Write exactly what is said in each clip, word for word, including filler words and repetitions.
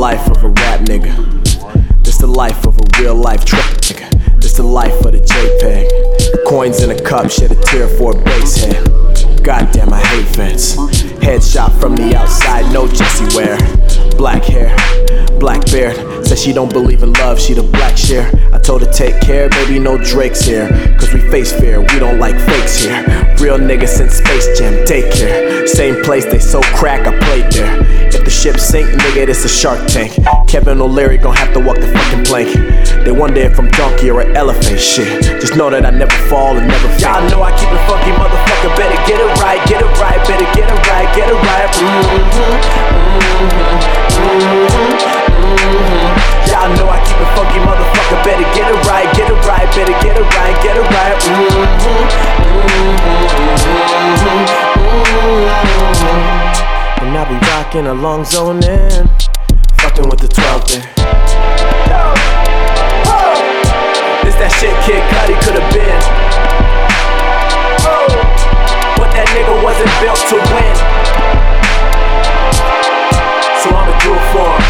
life of a rap nigga. This the life of a real life trap nigga. This the life of the JPEG. Coins in a cup, shed a tear for a bass head. Goddamn, I hate feds. Headshot from the outside, no Jessie Ware. Black hair, black beard. Says she don't believe in love, she the black share. I told her take care, baby, no Drake's here. Cause we face fear, we don't like fakes here. Real niggas since Space Jam, take care. Same place, they so crack, I played there. If the ship sink, nigga, this a Shark Tank. Kevin O'Leary gon' have to walk the fucking plank. They wonder if I'm donkey or an elephant, shit. Just know that I never fall and never faint. Y'all know I keep it funky, motherfucker, better get it right, get it right, better get it right, get it right. Mm-hmm, mm-hmm, mm-hmm, mm-hmm. Y'all know I keep it funky, motherfucker, better get it right, get it right, better get it right, get it right. Mm-hmm, mm-hmm, mm-hmm. And I be rockin' along zonin', fucking with the twelve thing. This that shit Kid Cudi could've been, but that nigga wasn't built to win. So I'ma do it for him.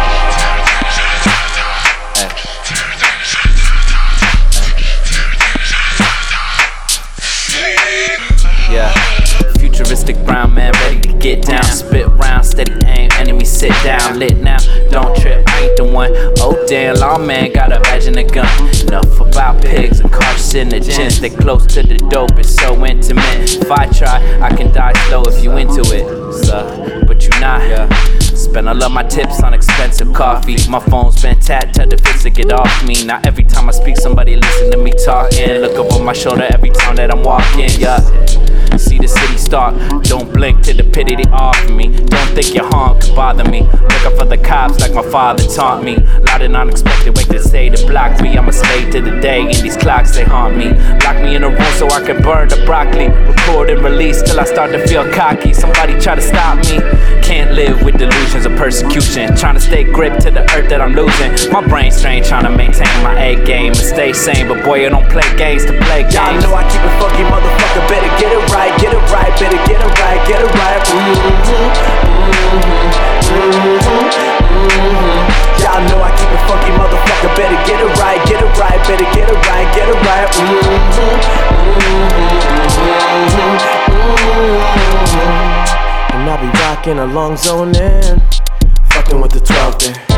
Yeah, futuristic brown man ready to get down. Spit round, steady aim, enemy sit down. Lit now, don't trip, I ain't the one. Oh damn, lawman got a badge and a gun. Enough about pigs and carcinogens. They close to the dope, it's so intimate. If I try, I can die slow if you into it, so, but you not. Spend all of my tips on expensive coffee. My phone's been tapped, tell the fix to get off me. Now every time I speak, somebody listen to me talking. Look over my shoulder every time that I'm walking, yeah. See the city start, don't blink to the pity they offer me. Don't think your harm could bother me. Looking for the cops like my father taught me. Loud and unexpected way to say to block me. I'm a slave to the day, and these clocks they haunt me. Lock me in a room so I can burn the broccoli. Record and release till I start to feel cocky. Somebody try to stop me. Can't live with delusions of persecution. Trying to stay gripped to the earth that I'm losing. My brain strained trying to maintain my A game and stay sane. But boy, I don't play games to play games. Y'all know I keep it funky, motherfucker, better get it right. Get it right, better get it right, get it right. Mm-hmm, mm-hmm, mm-hmm, mm-hmm. Y'all know I keep it funky, motherfucker, better get it right, get it right, better get it right, get it right. Mm-hmm, mm-hmm, mm-hmm. And I be rockin' along zonin', fucking with the twelve thing.